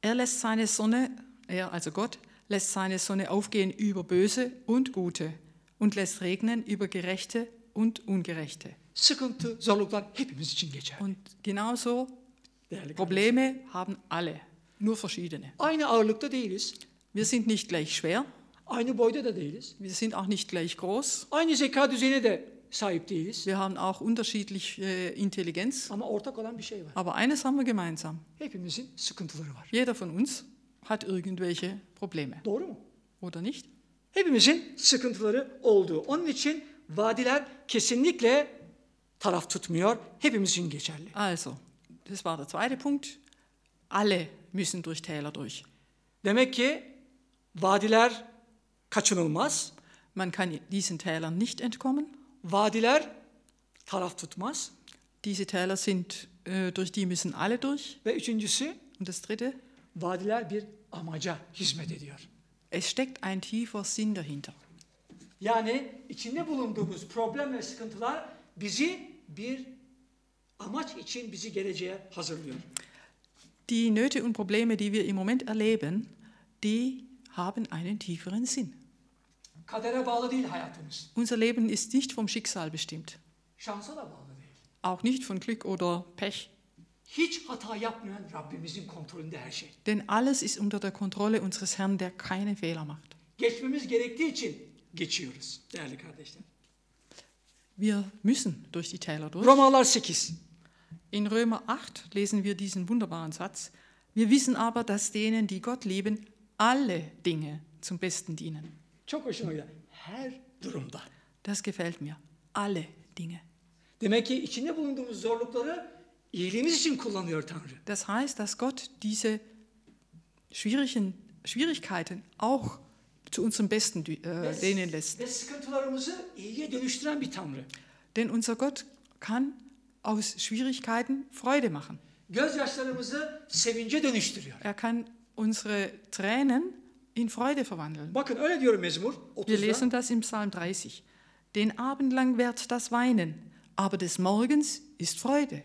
also Gott, lässt seine Sonne aufgehen über Böse und Gute und lässt regnen über Gerechte und Ungerechte. Sıkıntı, zorluklar hepimiz için geçer. Und genauso Değerli kardeşler. Probleme haben alle, nur verschiedene. Aynı ağırlıkta değiliz. Wir sind nicht gleich schwer, Aynı boyda da değiliz. wir sind auch nicht gleich groß, Aynı zeka düzeyine de sahip değiliz. wir haben auch unterschiedliche Intelligenz, Ama ortak olan bir şey var. aber eines haben wir gemeinsam. Hepimizin sıkıntıları var. Jeder von uns hat irgendwelche Probleme, Doğru mu? oder nicht? Hepimizin sıkıntıları olduğu. Onun için vaadiler kesinlikle taraf tutmuyor. Hepimiz için geçerli. Also, das war der zweite Punkt. Alle müssen durch Täler durch. Demek ki vaadiler kaçınılmaz. Man kann diesen Tälern nicht entkommen. Vaadiler taraf tutmaz. Diese Täler sind, durch die müssen alle durch. Ve üçüncüsü, Und das dritte, vaadiler bir amaca hizmet ediyor. es steckt ein tiefer Sinn dahinter. Yani içinde bulunduğumuz problem ve sıkıntılar bizi bir amaç için bizi geleceğe hazırlıyor. Die Nöte und Probleme, die wir im Moment erleben, die haben einen tieferen Sinn. Kadere bağlı değil hayatımız. Unser Leben ist nicht vom Schicksal bestimmt, Şansa da bağlı değil. auch nicht von Glück oder Pech. Hiç hata yapmayan Rabbimizin kontrolünde her şey. Denn alles ist unter der Kontrolle unseres Herrn, der keine Fehler macht. Geçmemiz gerektiği için geçiyoruz değerli kardeşler. Wir müssen durch die Täler durch. Romalılar 8. In Römer 8 lesen wir diesen wunderbaren Satz. Wir wissen aber, dass denen, die Gott lieben, alle Dinge zum Besten dienen. Çok hoşuma gider. Her durumda. Das gefällt mir. Alle Dinge. Demek ki içinde bulunduğumuz zorlukları iyiliğimiz için kullanıyor Tanrı. Das heißt, dass Gott diese Schwierigkeiten auch zu unserem Besten dienen lässt. Ve sıkıntılarımızı iyiye dönüştüren bir Tanrı. Denn unser Gott kann aus Schwierigkeiten Freude machen. Gözyaşlarımızı sevince dönüştürüyor. Er kann unsere Tränen in Freude verwandeln. Bakın öyle diyor Mezmur Wir 30'da. lesen das im Psalm 30. Den Abend lang währt das Weinen, aber des Morgens ist Freude.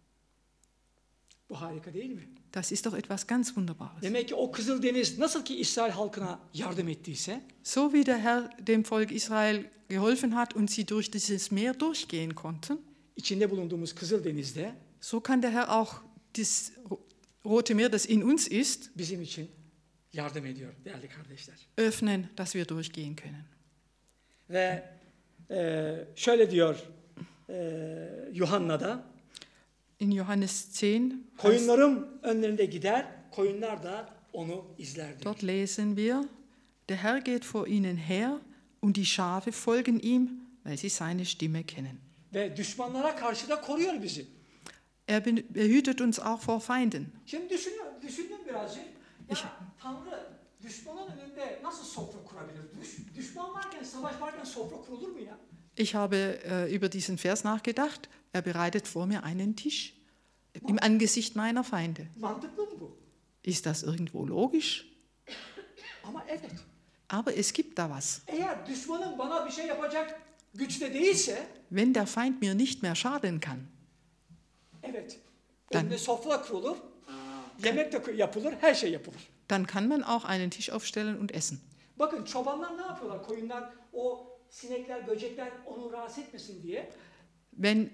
Bu harika değil mi? Das ist doch etwas ganz Wunderbares. Demek ki o Kızıldeniz nasıl ki İsrail halkına yardım ettiyse, So wie der Herr dem Volk Israel geholfen hat und sie durch dieses Meer durchgehen konnten, içinde bulunduğumuz Kızıldeniz'de so kann der Herr auch das Rote Meer, das in uns ist, bizim için yardım ediyor değerli kardeşler. öffnen, dass wir durchgehen können. Ve şöyle diyor Yuhanna'da, In Johannes 10, heißt, koyunlarım önlerinde gider, koyunlar da onu izler diyor. dort lesen wir, der Herr geht vor ihnen her und die Schafe folgen ihm, weil sie seine Stimme kennen. Ve düşmanlara karşı da koruyor bizi. Er behütet uns auch vor Feinden. Şimdi düşündüm birazcık. Ya Tanrı düşmanın önünde nasıl sofra kurabilir? Düşman varken, savaş varken sofra kurulur mu ya? Ich habe über diesen Vers nachgedacht. Er bereitet vor mir einen Tisch im Angesicht meiner Feinde. Mantıklı mı bu? Ist das irgendwo logisch? Ama evet. Aber es gibt da was. Eğer düşmanın bana bir şey yapacak güçte değilse, Wenn der Feind mir nicht mehr schaden kann, evet. Ben- Önünde sofra kurulur, yemek de yapılır, her şey yapılır. dann kann man auch einen Tisch aufstellen und essen. Bakın çobanlar ne yapıyorlar? Koyunlar o sinekler, böcekler onu rahatsız etmesin diye Wenn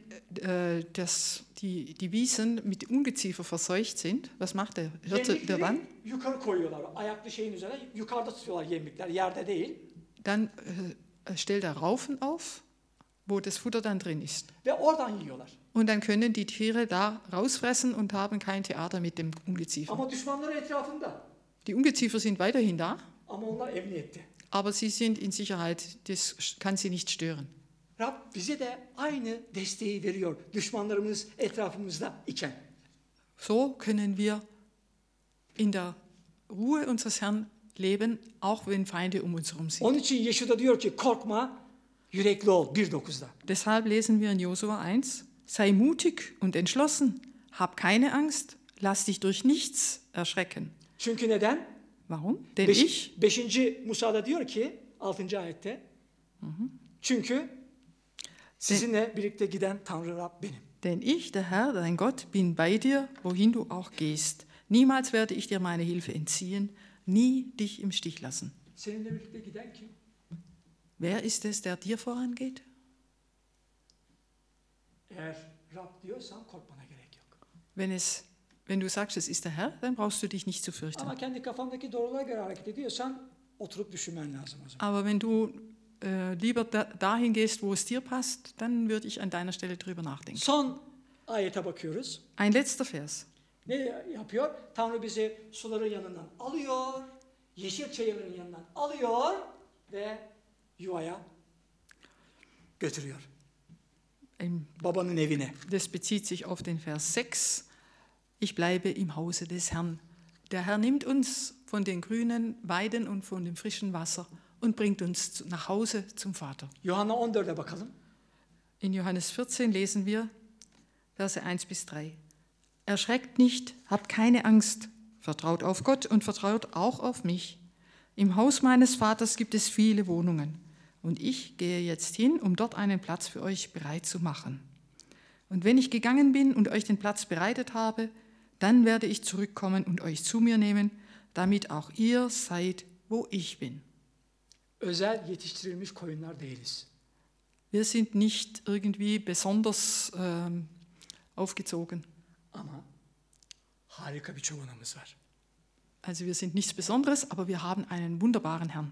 die Wiesen mit Ungeziefer verseucht sind, was macht der Hirte dann? Yukarı koyuyorlar. Ayaklı şeyin üzerine yukarıda tutuyorlar yemlikler, yerde değil. Dann stellt er Raufen auf, wo das Futter dann drin ist. Ve oradan yiyorlar. Und dann können die Tiere da rausfressen und haben kein Theater mit dem Ungeziefer. Ama düşmanları etrafında. Die Ungeziefer sind weiterhin da, Ama onlar emniyette. aber sie sind in Sicherheit, das kann sie nicht stören. Rab bize de aynı desteği veriyor düşmanlarımız etrafımızda iken. So können wir in der Ruhe unseres Herrn leben, auch wenn Feinde um uns herum sind. Onun için Yeşua diyor ki korkma, yürekli ol 1.9'da. Deshalb lesen wir in Josua 1, sei mutig und entschlossen, hab keine Angst, lass dich durch nichts erschrecken. Çünkü neden? Warum? Denn ich, 5. Musa'da diyor ki 6. ayette. Çünkü sizinle birlikte giden Tanrı Rab benim. denn ich, der Herr, dein Gott, bin bei dir, wohin du auch gehst. Niemals werde ich dir meine Hilfe entziehen, nie dich im Stich lassen. Seninle birlikte giden kim? Wer ist es, der dir vorangeht? Eğer Rab diyorsan korkmana gerek yok. Wenn du sagst, es ist der Herr, dann brauchst du dich nicht zu fürchten. Ama kendi kafandaki doğrulara göre hareket ediyorsan oturup düşünmen lazım o zaman. Aber wenn du lieber dahin gehst, wo es dir passt, dann würde ich an deiner Stelle drüber nachdenken. Son ayete bakıyoruz. Ein letzter Vers. Ne yapıyor? Tanrı bizi suların yanından alıyor, yeşil çayırların yanından alıyor ve yuvaya götürüyor. Babanın evine. Das bezieht sich auf den Vers 6. Ich bleibe im Hause des Herrn. Der Herr nimmt uns von den grünen Weiden und von dem frischen Wasser und bringt uns nach Hause zum Vater. Yuhanna 14'e bakalım. In Johannes 14 lesen wir Verse 1 bis 3. Erschreckt nicht, habt keine Angst, vertraut auf Gott und vertraut auch auf mich. Im Haus meines Vaters gibt es viele Wohnungen und ich gehe jetzt hin, um dort einen Platz für euch bereit zu machen. Und wenn ich gegangen bin und euch den Platz bereitet habe, dann werde ich zurückkommen und euch zu mir nehmen, damit auch ihr seid, wo ich bin. Özel yetiştirilmiş koyunlar değiliz. Wir sind nicht irgendwie besonders aufgezogen. Ama harika bir çobanımız var. Also wir sind nichts Besonderes, aber wir haben einen wunderbaren Herrn.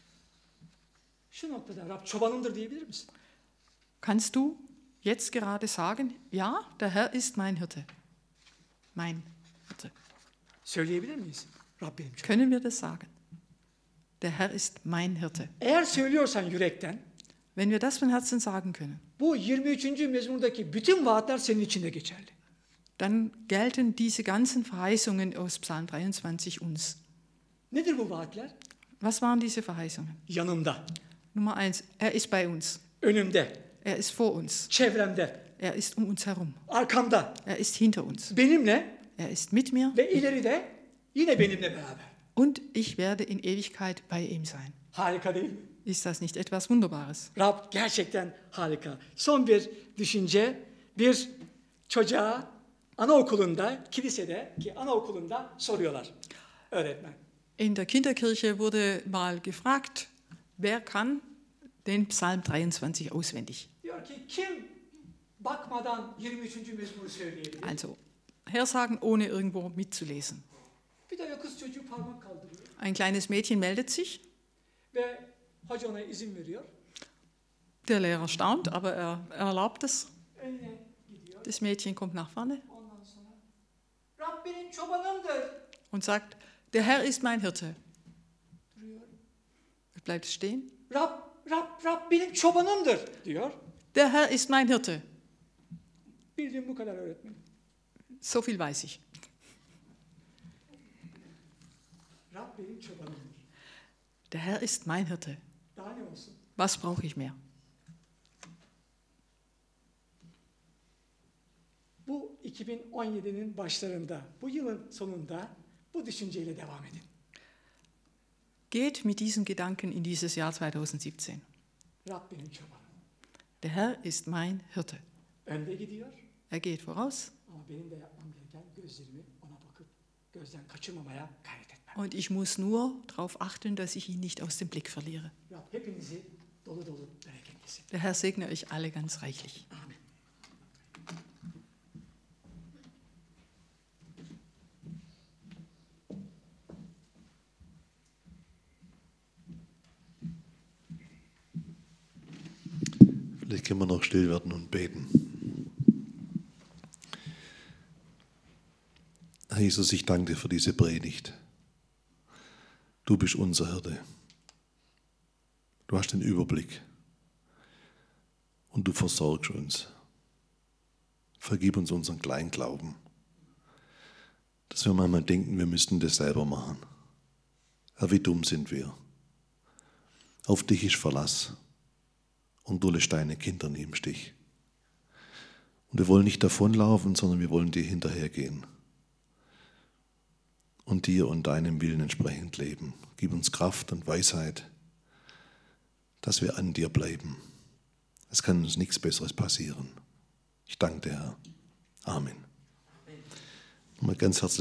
Şu noktada Rab çobanımdır diyebilir misin? Kannst du jetzt gerade sagen, ja, der Herr ist mein Hirte. Mein Hirte. Söyleyebilir miyiz? Rab benim çobanım. Können wir das sagen? Der Herr ist mein Hirte. Eğer söylüyorsan yürekten, Wenn wir das von Herzen sagen können, bu 23. mezmurdaki bütün vaatler senin için de geçerli. dann gelten diese ganzen Verheißungen aus Psalm 23 uns. Nedir bu vaatler? Was waren diese Verheißungen? Yanımda, Nummer 1, er ist bei uns. önümde, Er ist vor uns. çevremde, Er ist um uns herum. arkamda, Er ist hinter uns. benimle Er ist mit mir ve ileride yine benimle beraber. und ich werde in Ewigkeit bei ihm sein. Harika değil mi? Ist das nicht etwas Wunderbares? Rab gerçekten harika. Son bir düşünce, bir çocuğa anaokulunda, kilisede ki anaokulunda soruyorlar öğretmen. In der Kinderkirche wurde mal gefragt, wer kann den Psalm 23 auswendig? Diyor ki kim bakmadan 23. mezmuru söyleyebilir? Also hersagen, ohne irgendwo mitzulesen. Bir de kız çocuğu parmak kaldırıyor Ein kleines Mädchen meldet sich. ve hoca ona izin veriyor. Der Lehrer staunt, aber er erlaubt es. Önüne gidiyor. Das Mädchen kommt nach vorne Ondan sonra Rab benim çobanımdır und sagt, der Herr ist mein Hirte. duruyor. Bleibt stehen. Rab benim çobanımdır diyor. Der Herr ist mein Hirte. Bildiğim bu kadar öğretmen. So viel weiß ich. Rab benim çobanımdır. Der Herr ist mein Hirte. Daha ne olsun? Was brauche ich mehr? Bu 2017'nin başlarında, bu yılın sonunda bu düşünceyle devam edin. Geht mit diesem Gedanken in dieses Jahr 2017. Rab benim çobanım. Der Herr ist mein Hirte. Önde gidiyor Er geht voraus ama benim de yapmam gereken gözlerimi ona bakıp gözden kaçırmamaya gayret etmem. und ich muss nur darauf achten, dass ich ihn nicht aus dem Blick verliere. Rab hepinizi dolu dolu bereketlesin. Der Herr segne euch alle ganz reichlich. Amin. Vielleicht können wir noch still werden und beten. Herr Jesus, ich danke dir für diese Predigt. Du bist unser Hirte. Du hast den Überblick. Und du versorgst uns. Vergib uns unseren Kleinglauben. Dass wir manchmal denken, wir müssten das selber machen. Herr, wie dumm sind wir. Auf dich ist Verlass. Und du lässt deine Kinder nie im Stich. Und wir wollen nicht davonlaufen, sondern wir wollen dir hinterhergehen. Und dir und deinem Willen entsprechend leben. Gib uns Kraft und Weisheit, dass wir an dir bleiben. Es kann uns nichts Besseres passieren. Ich danke dir, Herr. Amen. Mal ganz herzlich.